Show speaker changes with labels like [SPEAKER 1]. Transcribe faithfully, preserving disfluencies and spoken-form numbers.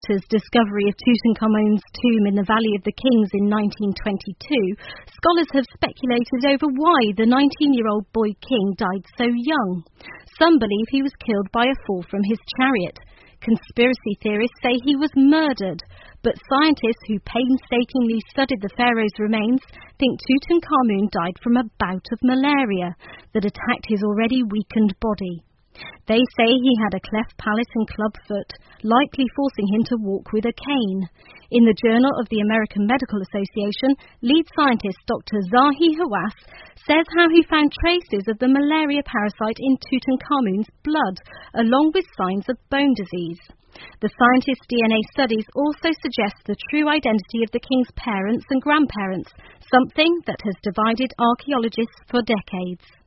[SPEAKER 1] After discovery of Tutankhamun's tomb in the Valley of the Kings in nineteen twenty-two, scholars have speculated over why the nineteen-year-old boy king died so young. Some believe he was killed by a fall from his chariot. Conspiracy theorists say he was murdered, but scientists who painstakingly studied the pharaoh's remains think Tutankhamun died from a bout of malaria that attacked his already weakened body. They say he had a cleft palate and club foot, likely forcing him to walk with a cane. In the Journal of the American Medical Association, lead scientist Doctor Zahi Hawass says how he found traces of the malaria parasite in Tutankhamun's blood, along with signs of bone disease. The scientist's D N A studies also suggest the true identity of the king's parents and grandparents, something that has divided archaeologists for decades.